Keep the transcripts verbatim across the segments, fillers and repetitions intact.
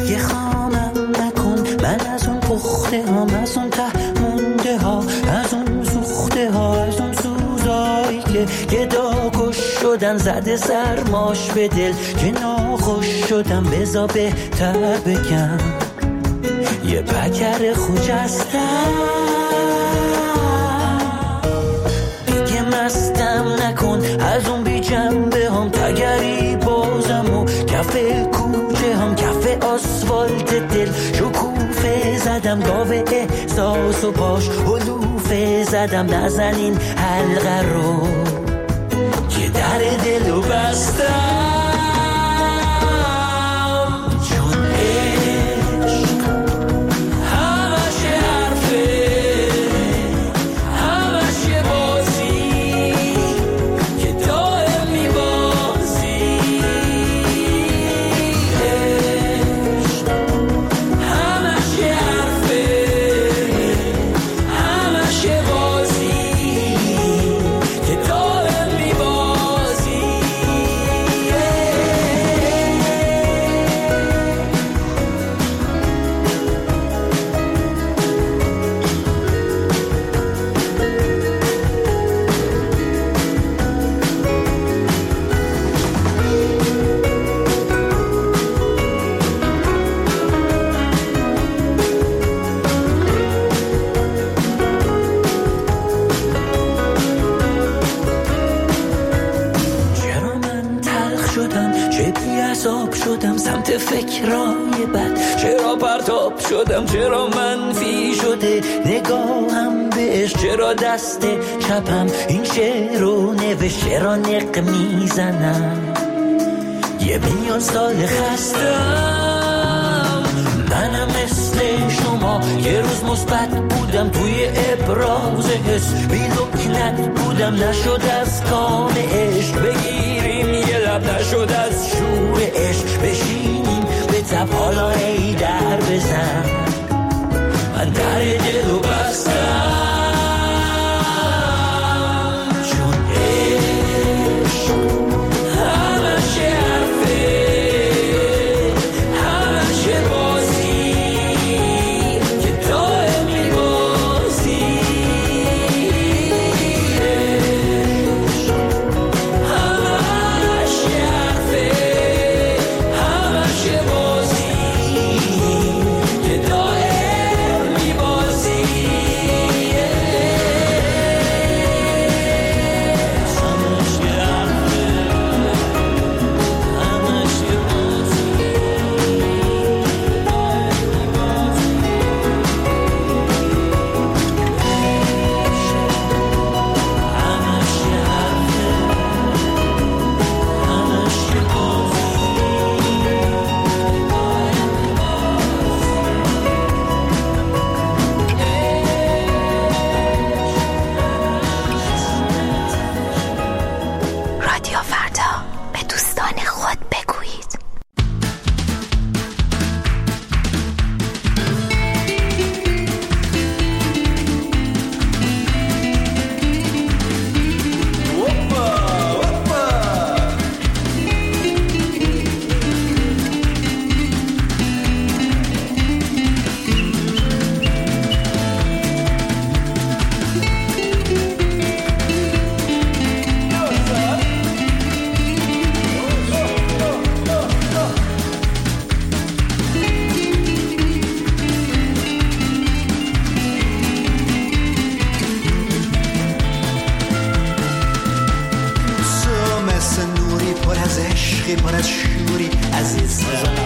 دیگه خامم نکن من از اون پخته هام، از اون ته مونده ها، از اون سوخته ها، از اون سوزایی که گدا کش شدن زده سرماش به دل که ناخوش شدم. بزا بهتر بگم یه پکر خوجستم، دیگه مستم نکن از اون بی جنبه هم، تگری بازم و کف کوچه هم، کف آسفالت دل شکوفه زدم، گاوه احساس و پاش حلوفه زدم. نزنین حلقه رو که در دلو بستم، سمت فکرای بد چرا پرتاب شدم، چرا منفی شده نگاهم بهش، چرا دست چپم این شعر رو نوشت، چرا نق میزنم یه میلیون سال خستم. منم مثل شما یه روز مثبت بودم توی ابراز حس، بی لکنت بودم نشد از کام عشق بگیریم یه لب، نشد از شور عشق بشینیم به تب، حالا ای در بزن من در دلو بستم، چون عشق همش حرفه همش بازی که دائم میبازی، عشق همش حرفه همش بازی که دائم میبازی، رادیو فردا، به دوستان خود بگویید. پر از شوری عزیز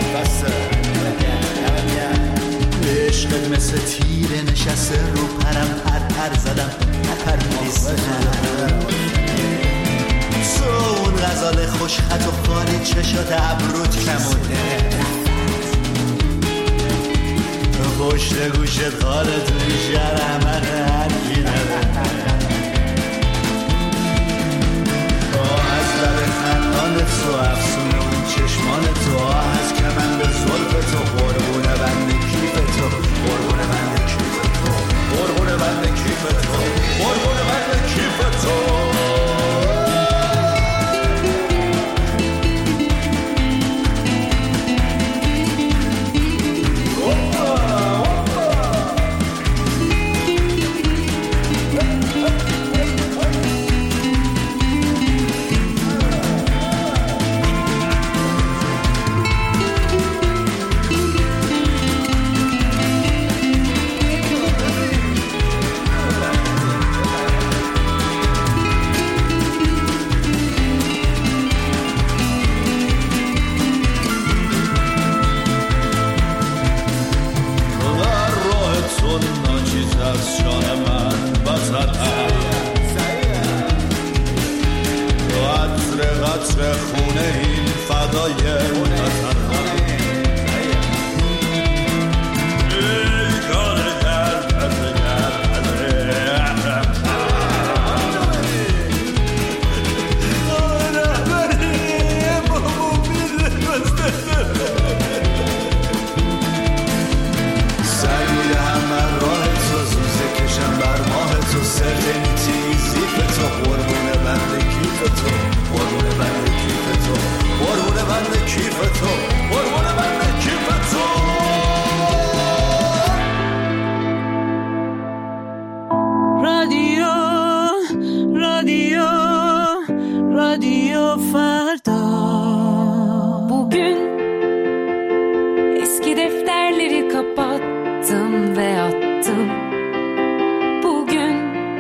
عشقت مثل تیره نشسته رو پرم، پر پر زدم پر میزنم. تو اون غزال خوش خط و خالی چشات ابروت کمونه، پشت گوشت خاله توی شهر من هرکی نداره، از لب خندانت تو افسون اون چشمان تو، از کمند زلف تو، قربونه بند کیف تو، قربونه بند کیف تو، قربونه بند کیف تو، قربونه بند کیف تو. Pencereleri kapattım ve attım. Bugün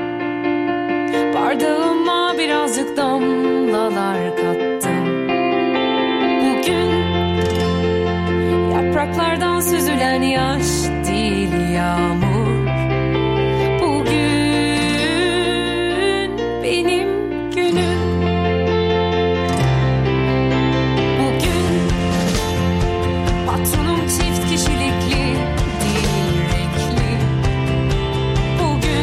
bardağıma birazcık damlalar kattım. Bugün yapraklardan süzülen yaş değil yağmur. Bugün benim günüm. Bugün patronum çift kişilikli değil renkli. Bugün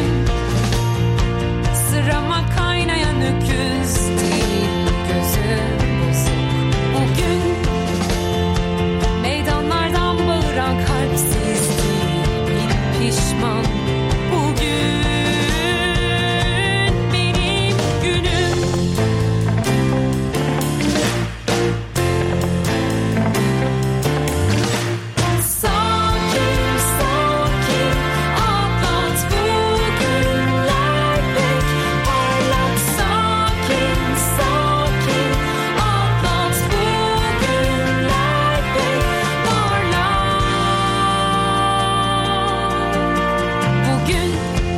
sırama kaynayan öküz değil gözü bozuk. Bugün meydanlardan bağıran kalpsiz değil pişman. Bugün benim günüm. Sakin sakin atlat bugünler pek parlak. Sakin sakin atlat bugünler pek parlak. Bugün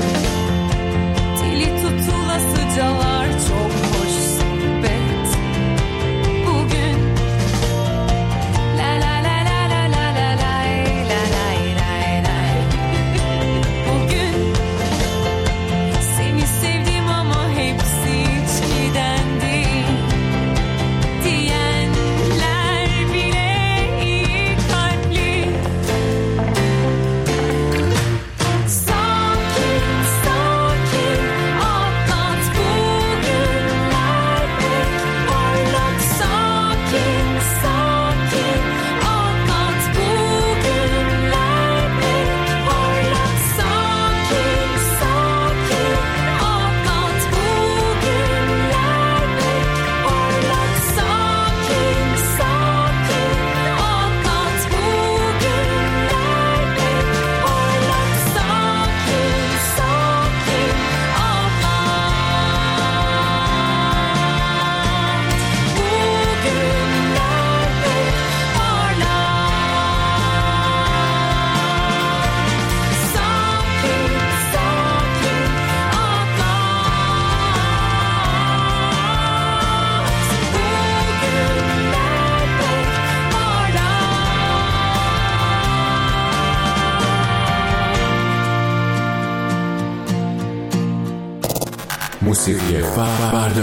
dili tutulasıcalar çok hoş sohbet. Bugün la la la la la la la lay, la lay lay lay. Bugün seni sevdim ama hepsi içkiden değil diyenler bile iyi kalpli. Sakin sakin atlat bugünler pek parlak. Sakin sakin atlat bugünler pek parlak. Sakin sakin atlat bugünler pek parlak. Sakin sakin atlat bugünler pek parlak. Sakin sakin موسیقی فردا.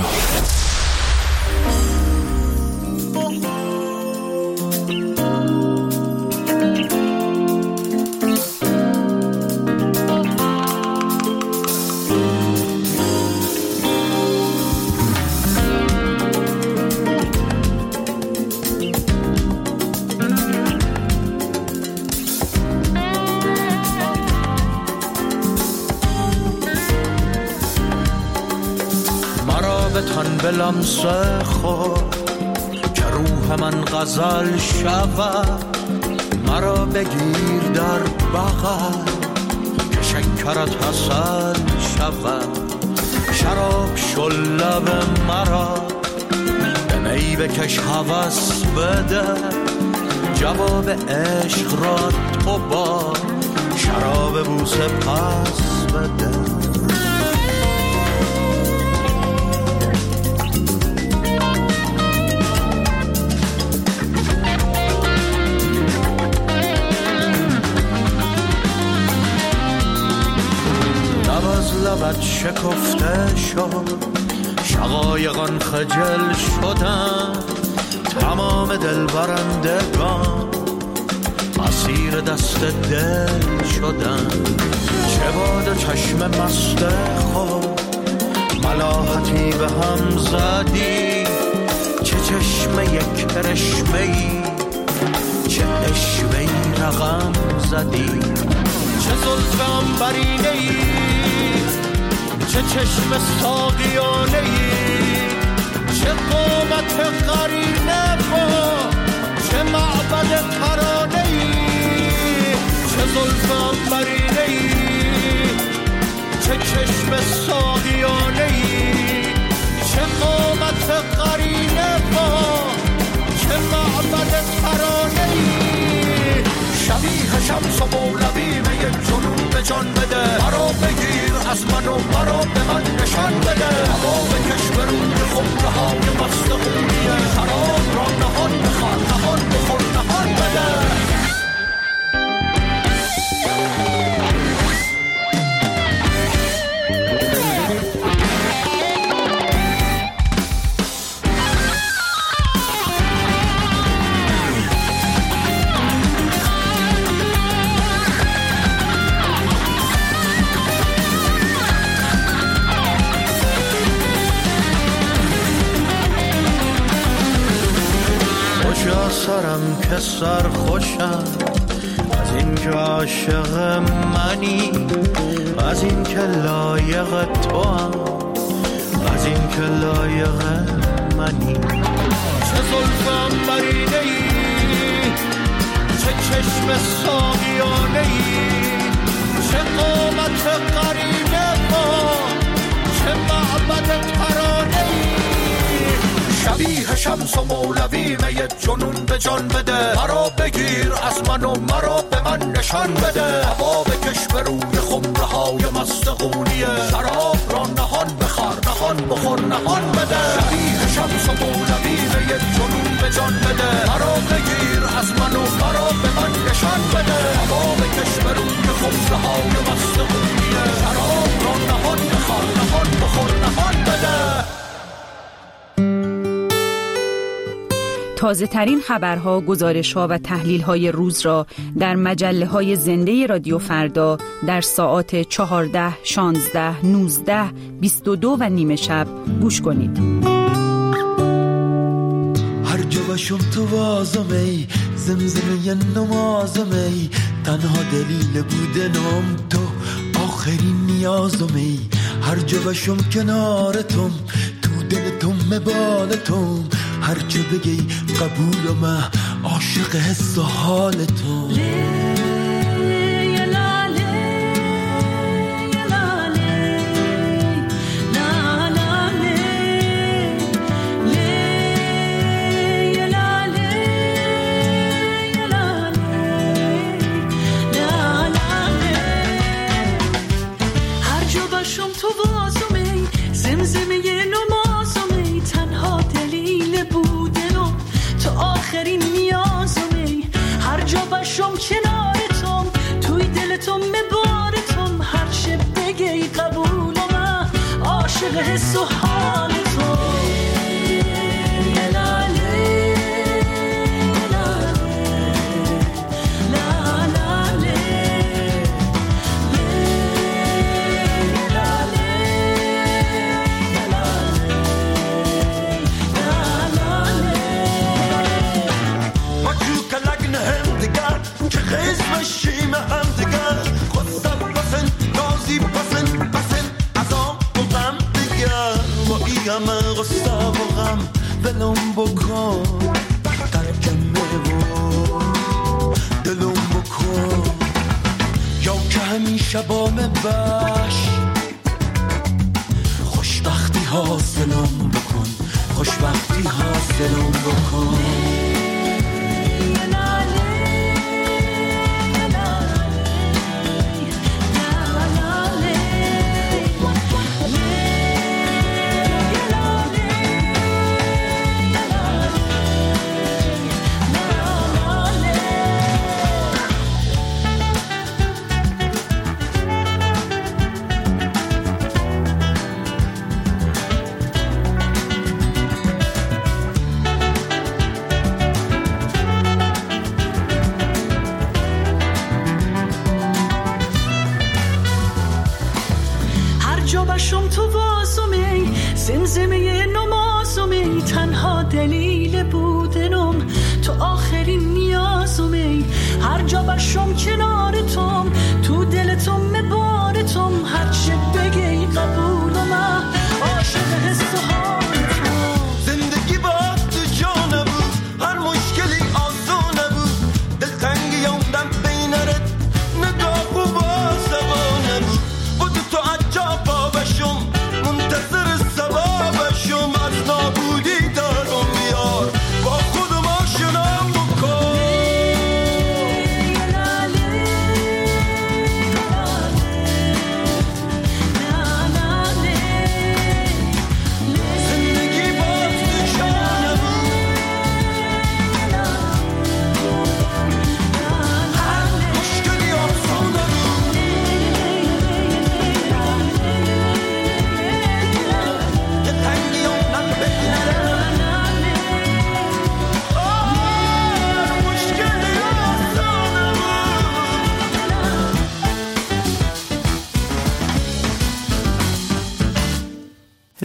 به لمس خود که روح من غزل شود. مرا بگیر در بغل که شکرت حسن شود. شراب شل لب مرا به می بکش هوس بده. جواب عشق را تو با شراب بوسه پس بده. لبت شکفته شد، شقایقان خجل شدن. تمام دل برندگان اسیر دست دل شدن. چه باد و چشم مست خود ملاحتی به هم زدی. چه چشم یک کرشمه‌ای، چه اشوه‌ای رقم زدی. چه زلف عنبرینه‌ای، چه چشم ساقیانه‌ای. چه قامت قرینه با چه معبد ترانه‌ای. چه زلف عنبرینه‌ای، چه چشم ساقیانه‌ای. چه قامت قرینه با چه معبد ترانه‌ای. شبیه شمس و مولوی یه جنون به جان بده مرا بگیر از من و مرا به من نشان بده هوا بکش برون خمره های مست خونیه شراب را نهان بخور نهان بخور نهان بده سرم که سر خوشم از این که عاشق منی از این که لایق تو هم از این که لایق منی چه زلفم برینه ای چه چشم ساقیانه ای چه قامت قرینه با چه معبد ترانه ای شبیه شمس و مولوی یه جنون به جان بده مرا بگیر از من و مرا به من نشان بده هوا بکش به روی خمره های مست خونیه شراب را نهان بخور نهان بخور نهان بده شبیه شمس و مولوی یه جنون به جان بده مرا بگیر از من و مرا به من نشان بده هوا بکش به روی خمره های مست خونیه شراب را نهان بخور نهان بخور نهان بده. تازه ترین خبرها، گزارش‌ها و تحلیل‌های روز را در مجله‌های زنده رادیو فردا در ساعات چهارده، شانزده، نوزده، بیست و دو و نیمه شب گوش کنید. هر جا باشم تو وازمی زمزمه نمازمی تنها دلیل بودنم تو آخرین نیازمی هر جا باشم کنارتم تو دلتم مبالتم هر چه بگی قبول و عاشق حس و حالتم کنارتم توی دلتم مبارتم هر چه بگی قبول و من عاشق حس و حالتم همه غصه و غم دلم بکن ترجمه و دلم بکن یا که همیشه با من باش خوشبختی حاصلم بکن خوشبختی حاصلم بکن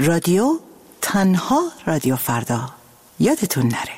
رادیو تنها رادیو فردا، یادتون نره.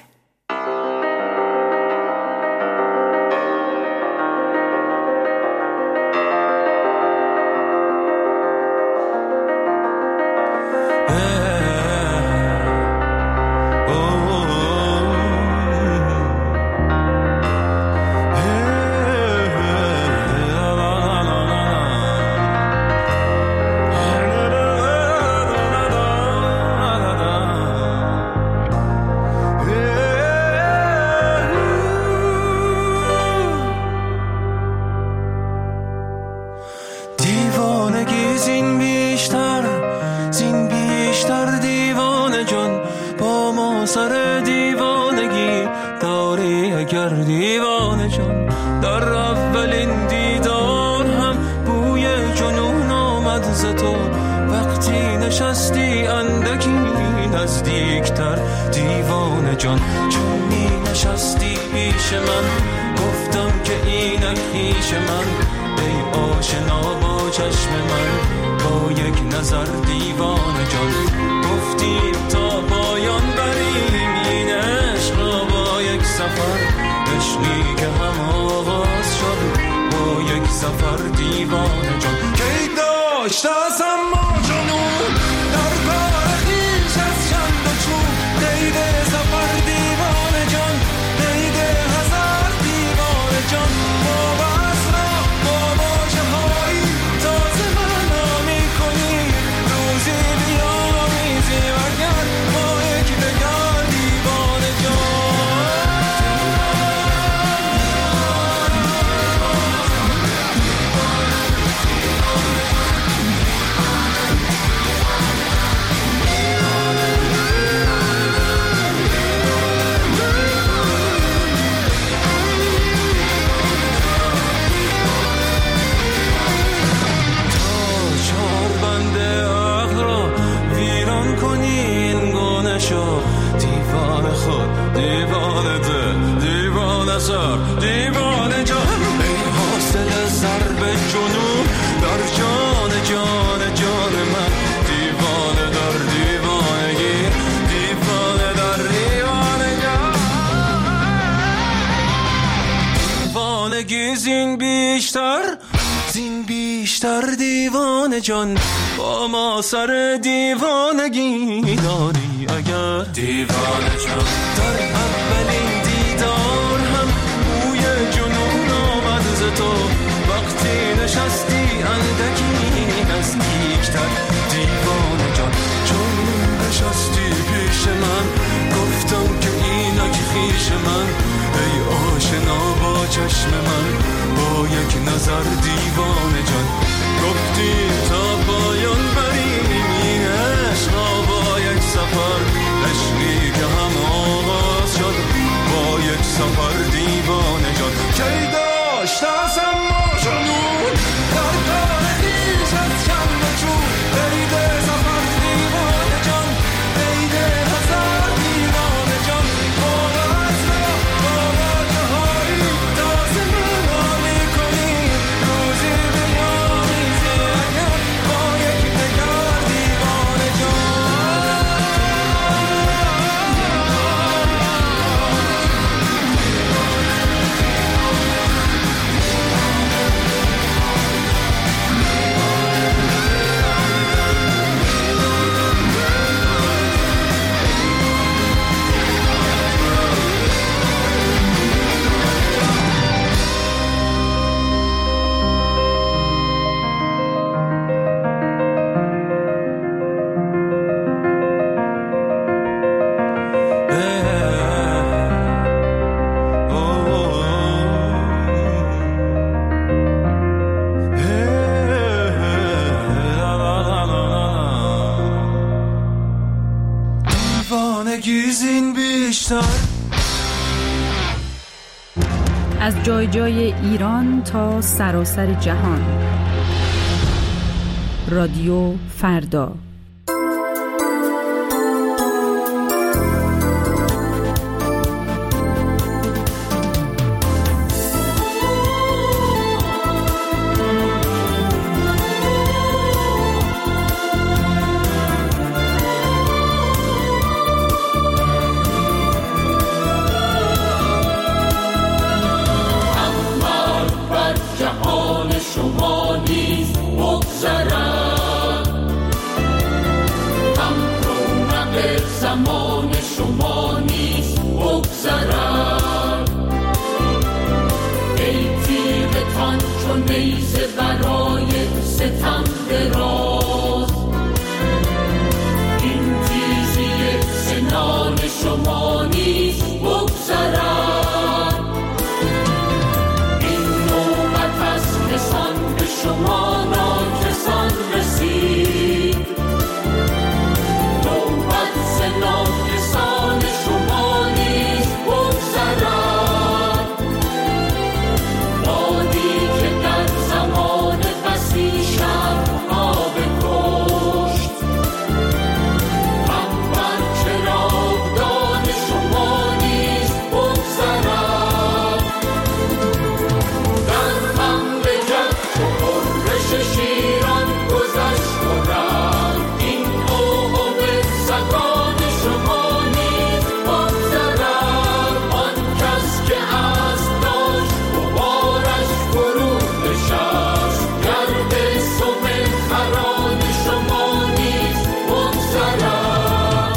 زین بیشتر زین بیشتر دیوانه جان، با ما سر دیوانگی داری اگر دیوانه جان. در اولین دیدار هم بوی جنون آمد ز تو، وقتی نشستی اندکی نزدیکتر دیوانه جان. چون نشستی پیش من گفتم که اینک خویش من، ای آشنا با چشم من با یک نظر دیوانه جان. گفتی تا پایان بریم این عشق را با یک سفر، عشقی که هم آغاز شد با یک سفر دیوانه جان. کی داشت از اما جنون در کار دیش از چند چون، عید سفر دیوانه جان، عید هزار دیوانه جان. باز را باز هایی تازه منامی کنی، روزی بیامیزی اگر با یک نگار دیوانه جان. از جای جای ایران تا سراسر جهان، رادیو فردا. بگذرد. ای تیغتان چون نیزه برای ستم دراز، این تیزی سنان شما نیز بگذرد. این نوبت از کسان به شما ناکسان رسید، نوبت ز ناکسان شما نیز بگذرد. بادی که در زمان بسی شب‌ها بکشت، غم بر چراغدان شما نیز بگذرد. در مملکت چو غرش شیران گذشت و رفت، این عقب سگان شما نیز بگذرد. آن کس که اسب داشت غبارش فرو نشست، گرد سم خران شما نیز بگذرد.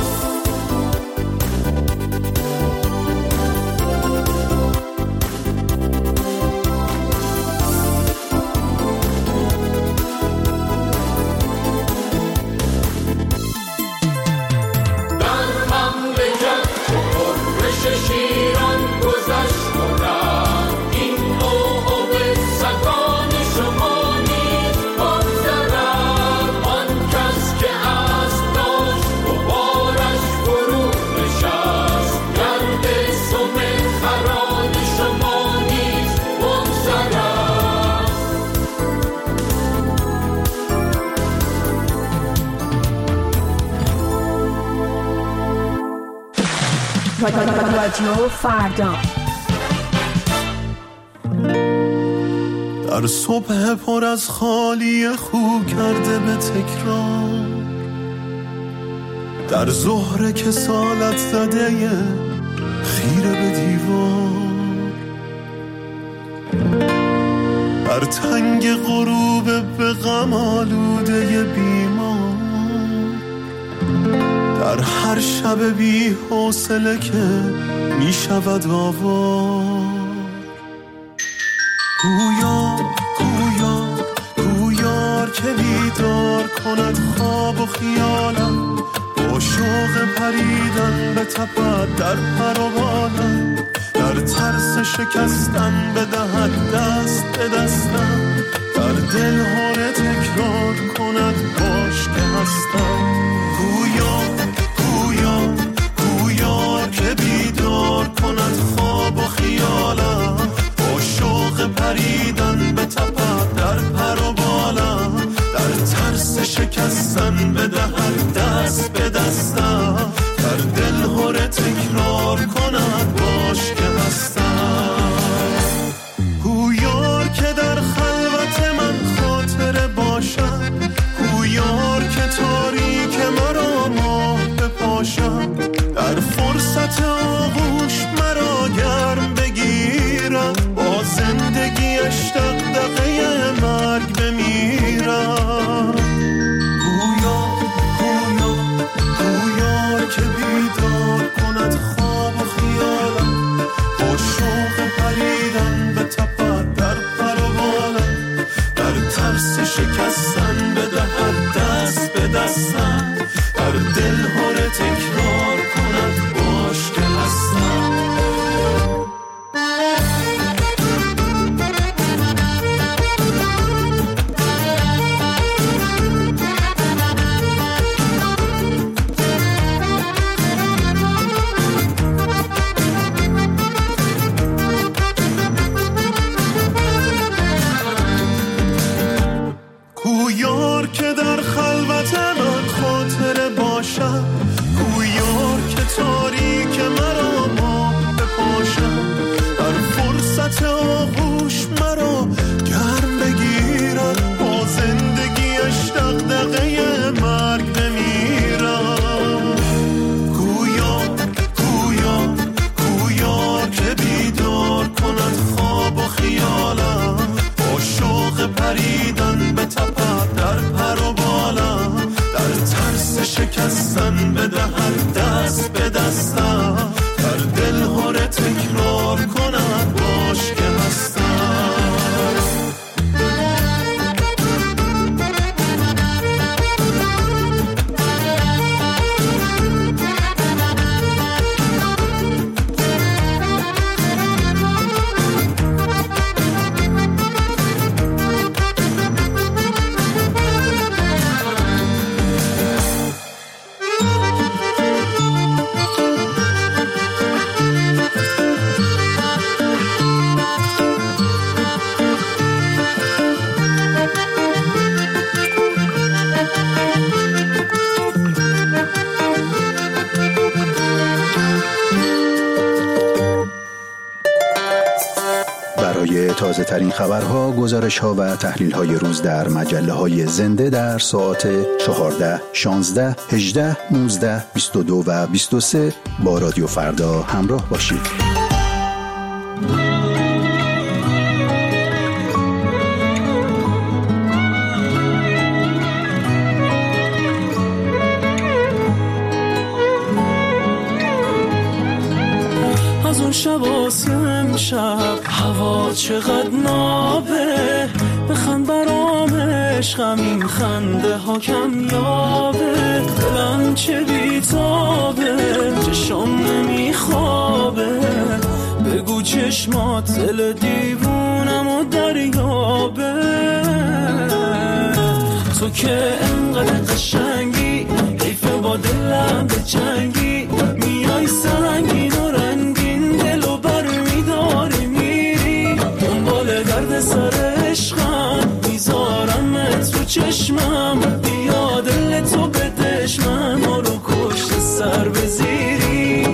در مملکت چو غرش شیران گذشت و رفت، این عقب سگان شما نیز بگذرد. آن کس که اسب داشت غبارش فرو نشست، گرد سم خران شما نیز بگذرد. رادیو فردا. در صبح پر از خالی خو کرده به تکرار، در ظهر کسالت زده خیره به دیوار، در تنگ غروب به غم آلوده بیمار، در هر شب بی حوصله که می شود آوار. گویا گویا گویار که بیدار کند خواب و خیالم، با شوق پریدن به تپد در پر و بالم، در ترس شکستن بدهد دست به دستم، در دل هره تکرار کند باش که هستم. گویا گویا گویار که بیدار کند خواب و خیالم، با شوق پریدن به تپد در پر و بالم، در ترس شکستن بدهد دست به دستم، در دل هره تکرار کند باش که هستم. گویار که در خلوت من خاطره باشم، گویار که تاریک مرا ماه بپاشم، در فرصت آغوش مرا گرم بگیرم، با زندگیش دغدغه مرگ بمیرم. گویا گویا گویار که بیدار کند خواب و خیالم، با شوق پریدن به تپد در پر و بالم، در ترس شکستن بدهد دست به دستم، در دل هره تکرار کند باش که هستم. تازه ترین خبرها، گزارش ها و تحلیل های روز در مجله های زنده در ساعت چهارده، شانزده، هجده، نوزده، بیست و دو و بیست و سه با رادیو فردا همراه باشید. از اون شب آسی امشب هوا چقدر نابه، بخند برام عشقم این خنده ها کم یابه، دلم چه بیتابه چشم نمیخوابه، بگو چشمات دل دیوونم و دریابه، تو که انقدر قشنگی حیفه با دلم به جنگی، میای سنگین و رنگین دلو بر میداری میری، دنبال درد سر عشقم میذارمت رو چشمم، بیا دل تو به دشمن ما رو کشت سر بزیری.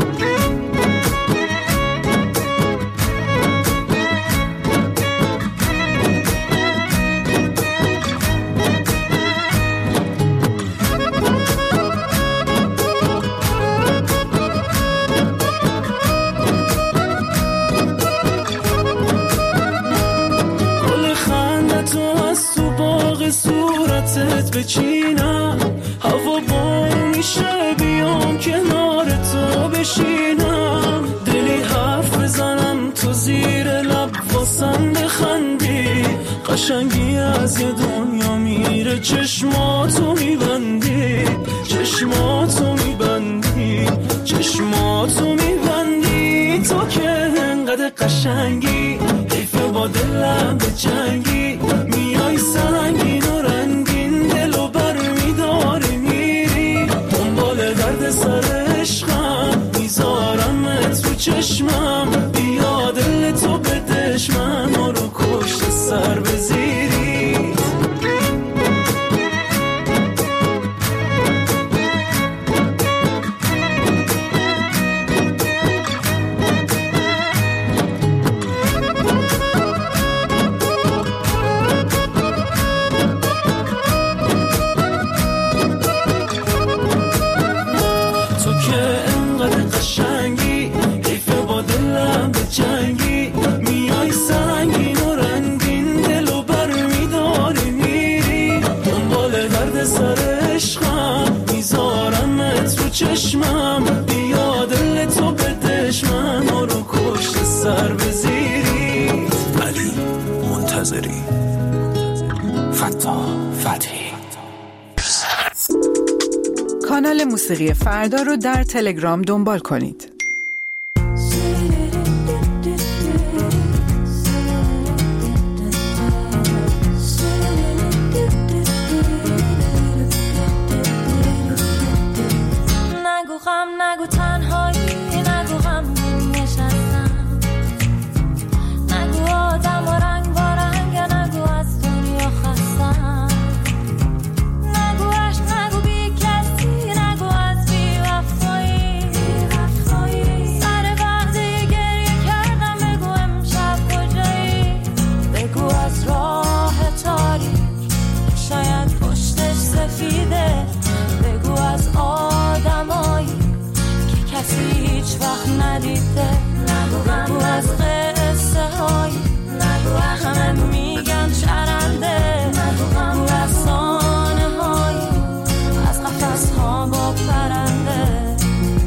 صورتت بچینم، هوا بارون میشه بیام کنار تو بشینم، دلی حرف بزنم تو زیر لب واسم بخندی، قشنگی از یه دنیا میره چشماتو میبندی، چشماتو میبندی، چشماتو میبندی، تو که انقدر قشنگی حیفه با دلم به جنگی، میای سنگین و رنگین دلو بر میداری میری، دنبال درد سر عشقم میذارمت رو چشمم، بیا دل تو به دشمن ما رو کشت سر بزیری. چشمم بیا دل تو به دشمن ما رو کشت سر بزیری. علی منتظری، فتا فتحی. کانال موسیقی فردا رو در تلگرام دنبال کنید. نگو تنهایی، نگو غمگین نشستم، نگو آدم و رنگ با رنگ، نگو از دنیا خستم، نگو عشق، نگو بی کسی، نگو از بی وفایی، سر وقتی گریه کردم بگو امشب کجایی، بگو از راه تاریک شاید پشتش سفیده، بگو از آدمایی کسی هیچ وقت ندیده، نگو از قصه های، نگو همه میگن چرنده، نگو افسانه های از قفس ها با پرنده،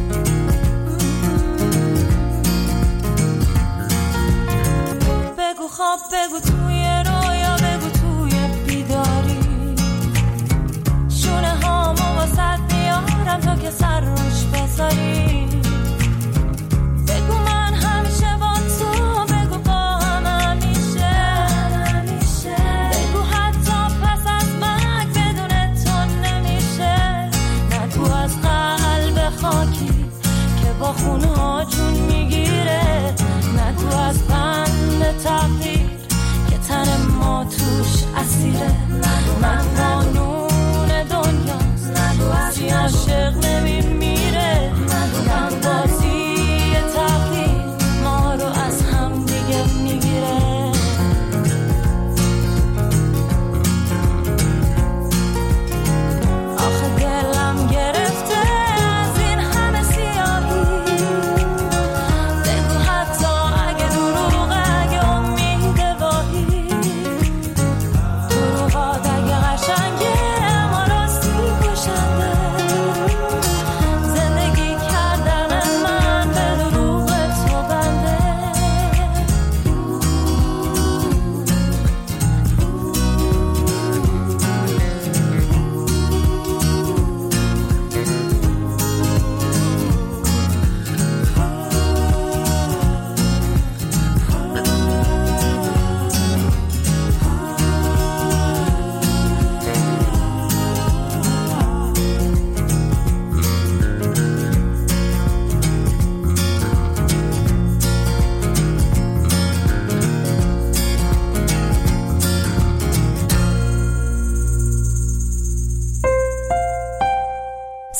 بگو خواب، بگو توی رویا، بگو توی بیداری، شونه هامو واسد میارم تا که سر روش بذاری، بگو من همیشه با تو، بگو با هم همیشه، بگو حتی پس از مرگ بدون تو نمیشه، نگو از قلب خاکی که با خونها جون میگیره، نگو از بند تقدیر که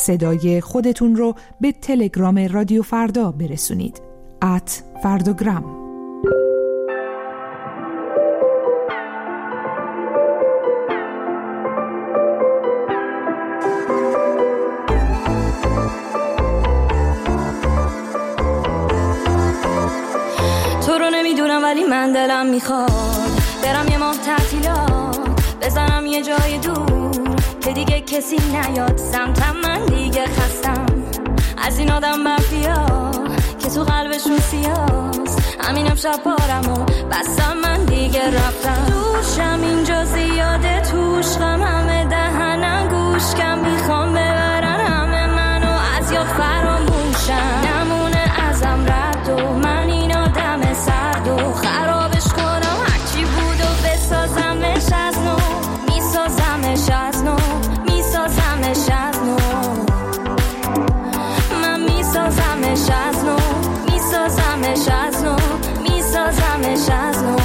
صدای خودتون رو به تلگرام رادیو فردا برسونید. ات فردوگرام. تو رو نمیدونم ولی من دلم میخواد برم یه ماه تعطیلات بزنم یه جای دور که دیگه کسی نیاد سمتم. من دیگه خستم از این آدم مافیا که تو قلبشون سیاست. همینم شب بارم و بستم من دیگه رفتم. دوشم اینجا زیاده توش غم همه دهنم گوش کم میخوام ببرن همه منو از یاد فراموشم. نمونه ازم رد و من این آدم سرد و خرابش کنم هرچی بود و بسازمش از نو. میسازمش از نو میسازمش از نو من میسازمش از نو میسازمش از نو میسازمش از نو.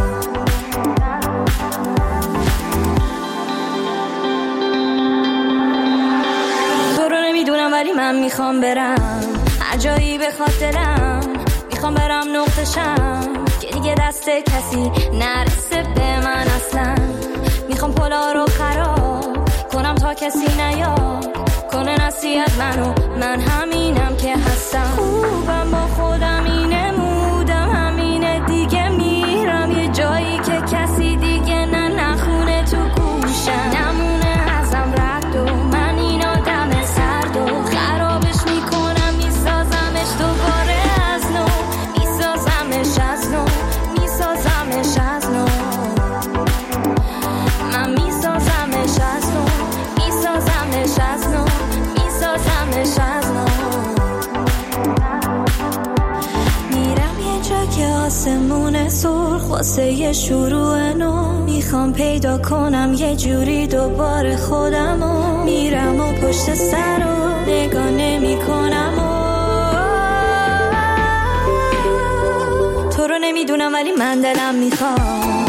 تو رو نمیدونم ولی من میخوام برم هر جایی بخواد دلم. میخوام برم نقطه شم که دیگه دست کسی نرسه به من اصلا. میخوام پلا رو خراب کنم تا کسی نیاد کنه نصیحت منو. من همینم که هستم خوبم با خودم اینه مودم همینه دیگه. میرم یه جایی که کسی دیگه نه نخونه تو گوشم. نمونه ازم رد و من این آدم سرد و خرابش میکنم میسازمش دوباره از نو میسازمش از نو میسازمش از نو من میسازمش از نو میسازمش از نو میسازمش از نو. میرم یه جا که آسمون سرخ واسه یه شروع نو. میخوام پیدا کنم یه جوری دوباره خودمو. میرم و پشت سر رو نگاه نمی کنم و تو رو نمیدونم ولی من دلم میخوام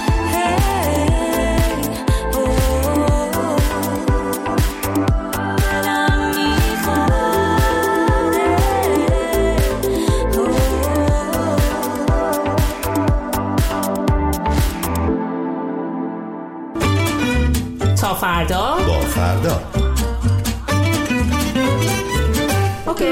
تا فردا با فردا. اوکی.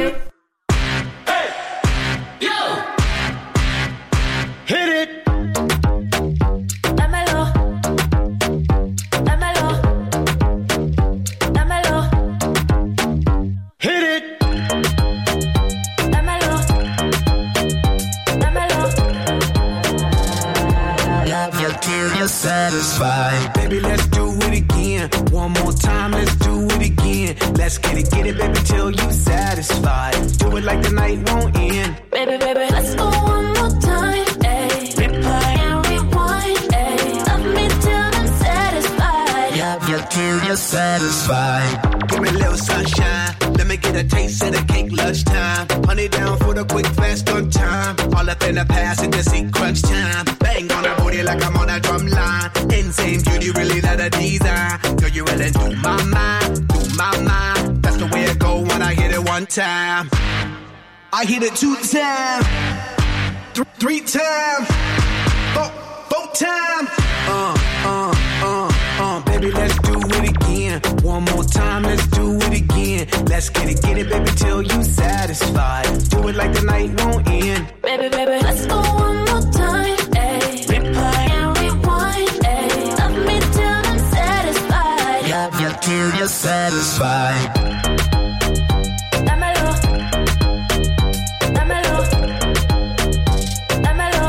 Satisfied. Baby, let's do it again. One more time, let's do it again. Let's get it, get it, baby, till you satisfied. Do it like the night won't end. Baby, baby, let's go one more time. Ay. Replay and rewind. Ay. Love me till I'm satisfied. Yeah, yeah, till you're satisfied. Give me a little sunshine. Let me get a taste of the cake lunchtime. Honey down for the quick, fast on time. All up in the past and just see crunch time. Bang on the booty like I'm on a drum line. Insane beauty, really not a design. Girl, you really do my mind, do my mind. That's the way it go when I hit it one time. I hit it two times, th- three times, four, four times. Uh, uh, uh, uh, baby, let's do it again. One more time, let's do it again. Let's get it, get it, baby, till you satisfied. Do it like the night won't end. Baby, baby, let's go one more time. Ay. Replay and rewind. Ay. Love me till I'm satisfied. Yeah, yeah, till you're satisfied. Dámelo, dámelo, dámelo.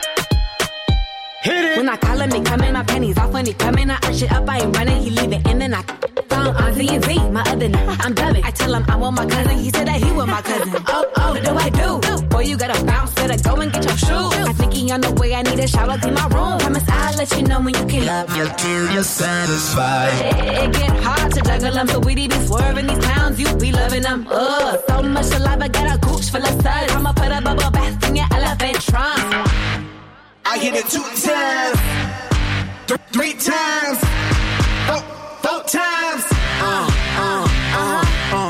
Hit it. When I call him, he coming, my panties off when he coming. I arch it up, I ain't running, he leave it in and I found on Z and Z, my other night. I'm dubbing. I tell him I want my cousin, he said that he want my cousin. Oh, oh, what do I do? Boy, you gotta bounce, better go and get your shoes. I think he on the way, I need a shower, clean my room. Promise I'll let you know when you can. Love you till you're satisfied. It, it get hard to juggle them, so we be swerving these clowns, you be loving them. Ugh, so much saliva, got a gooch full of suds. I'ma put a bubble bath in your elephant trunk. I hit it two times, th- three times, four, four times. Uh, uh, uh, uh.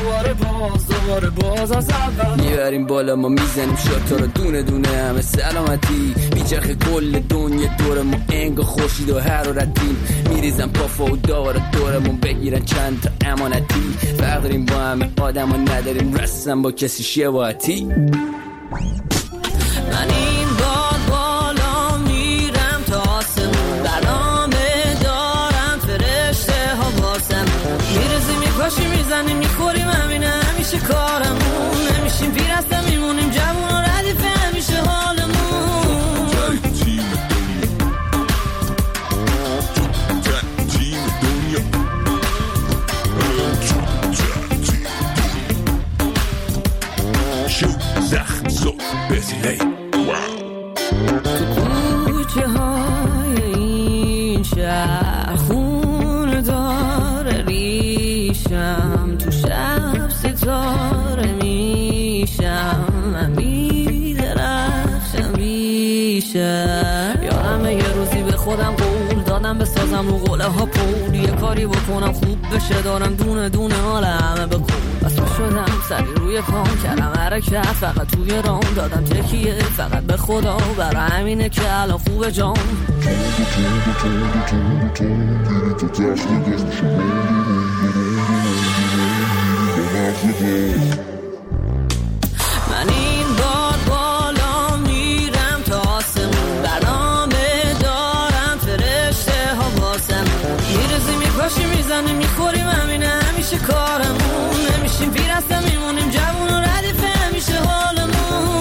دوباره باز دوباره باز از اول میبریم بالا ما میزنیم شاتا رو دونه دونه همه سلامتی میچرخه کل دنیا دور ما انگا خورشید و حرارتی میریزن پافا و داور دورمون بگیرن چند تا امانتی فرق داریم با همه آدم و نداریم رسم با کسی شباهتی من این باد بالا میرم تا آسمون برنامه دارم فرشته ها واسم میرزی میپاشی میزنی میخوریم همینه همیشه کارمون نمیشیم پیر هستم میمونیم جوون و ردیفه همیشه حالمون زخم زو بزیلی تو کوچه های این شهر خون داره ریشم تو شب ستاره میشم من میدرخشم ریشم یادمه یه روزی به خودم قول دادم بسازم رو قوله ها پول یه کاری بکنم خوب بشه دارم دونه دونه حال همه بکن بس شدم سری روی پام کردم حرکت فقط توی رام دادم تکیه فقط به خدا برای همینه که الان خوبه جام من این بار بالا میرم تا آسمون برنامه دارم فرشته ها واسم میرزی میپاشی میزنی میخوریم همینه همیشه کارمون نمیشیم پیر هستم میمونیم جوون و ردیفه همیشه حالمون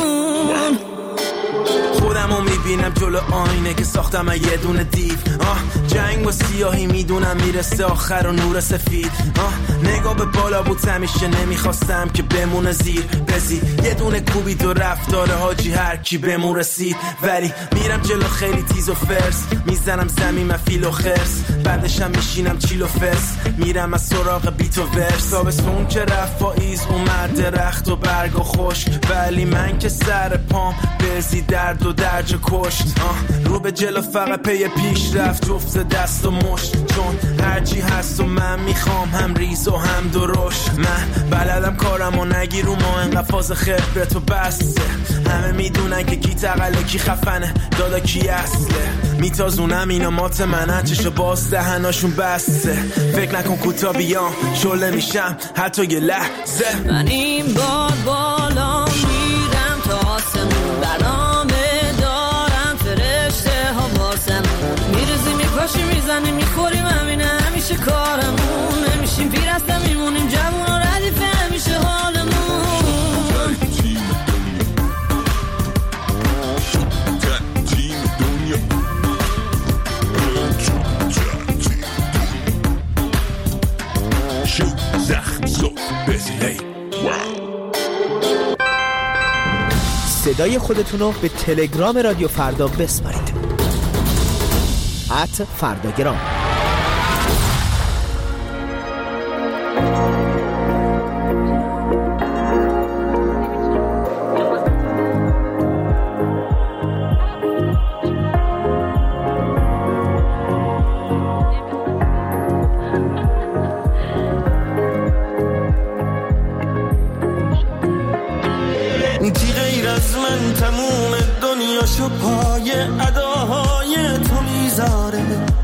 خودمو میبینم جلو آینه که ساختم یه دونه دیو آه جنگ با سیاهی میدونم میرسه آخر و نور سفید آه نگاه به بالا بود همیشه نمیخواستم که بمونه زیر بزی یه دونه کوبی تو رفتار حاجی هر کی بمون رسید ولی میرم جلو خیلی تیز و فرس میزنم زمین من فیل و خرس بعدشم میشینم چیل و فس میرم از سراغ بیت و ورس تابستون که رفت پاییز اومد درخت و برگ و خشک ولی من که سر پام بزی درد و درج کشت آه رو به جلو فقط پی پیش رفت جفت دست و مشت چون هرچی هست و من میخوام هم ریز و هم درشت من بلدم کارم و نگیر رو ما انقدر فاز خبرت و بسته همه میدونن که کی تقله کی خفنه دادا کی اصله میتازونم اینا مات منن چشو باز دهناشون بسته فکر نکن کوتا بیام شله میشم حتی یه لحظه من این بار بالا میرم تا آسمون برنامه دارم فرشته ها واسم میرزی میپاشی میزنی میخوریم همینه همیشه کارمون نمیشیم پیر هستم میمونیم جوون و ردیفه همیشه حالمون زخم زو بزیلی صدای خودتون رو به تلگرام رادیو فردا بسپارید ات فرداگرام پاشو پای اداهای تو میذاره،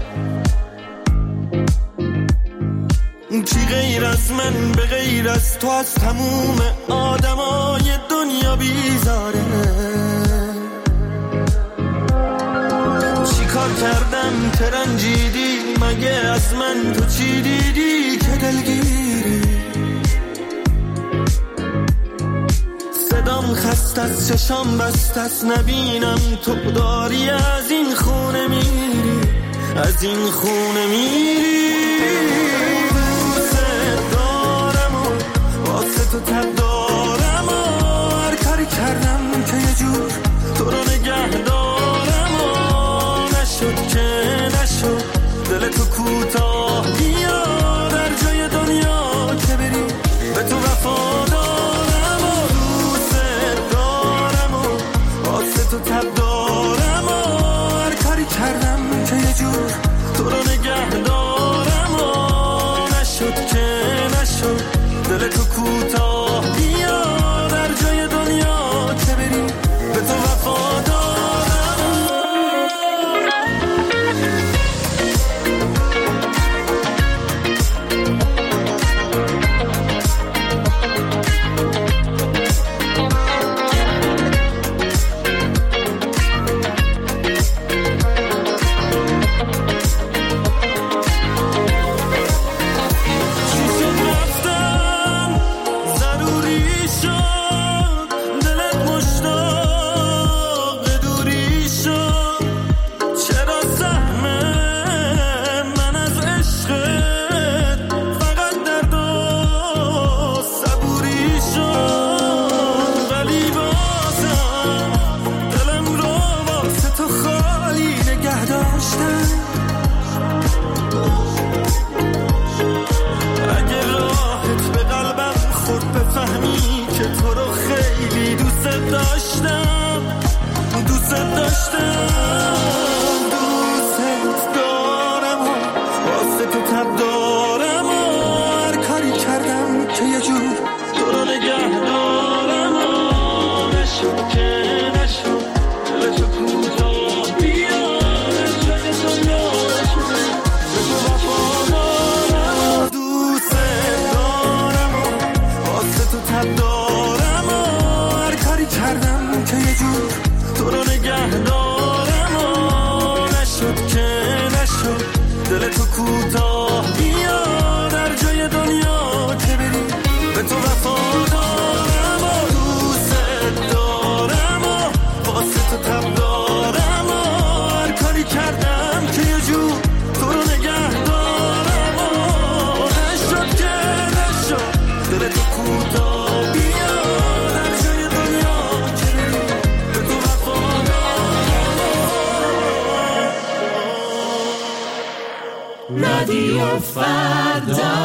کی غیر از من به غیر از تو از تموم آدمای دنیا بیزاره. چی کار کردم که رنجیدی، مگه از من تو چی دیدی که دلگیری؟ صدام خست از چشام بست از نبینم تو داری از این خونه میری، از این خونه میری. دوست دارم و واسه تو تب دارم و هر کاری کردم که یه جور تو رو نگه دارم و نشد که نشد دل تو کوتاه بیا در جای دنیا که بری به تو وفا دارم و دوست دارم و واسه تو تب دارم و هر کاری کردم که یه جور تو رو نگه دارم و نشد که نشد دل تو کوتاه بیا در جای دنیا که بری به تو وفادارم. رادیو فردا.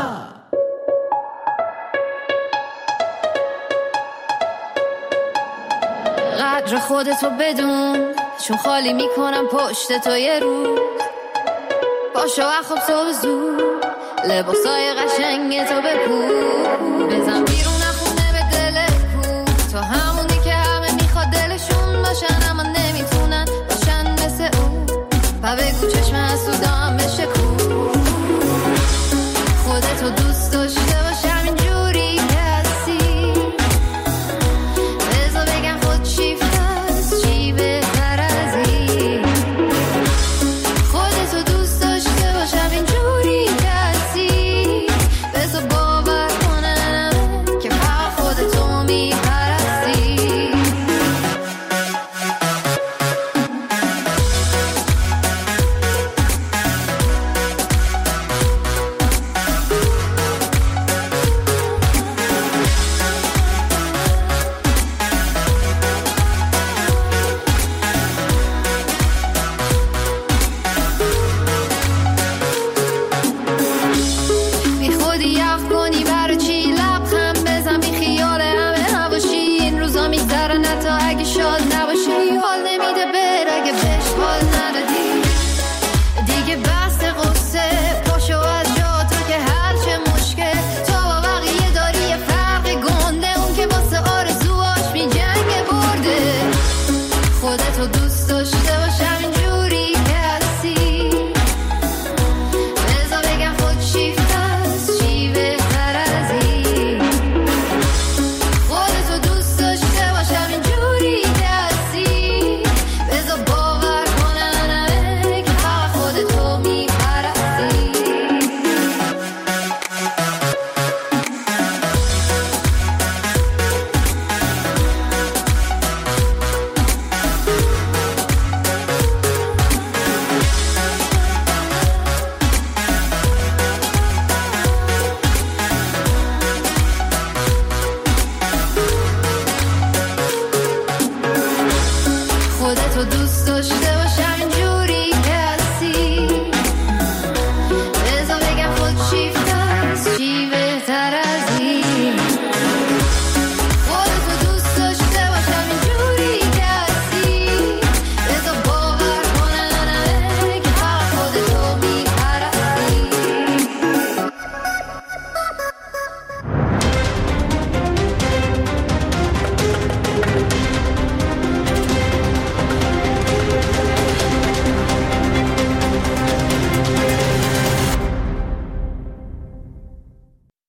قدر خودتو بدون، چون خالی میکنم پشت تو یه روز. پاشو و خوب صبح زود، لباسای قشنگ تو بپوش. بزن بیرون خونه به دلت کو، تو همونی که همه میخواد دلشون باشن اما نمیتونن باشن مثل اون. و بگو چشم حسودام بشه کو، خودتو دوست داشتی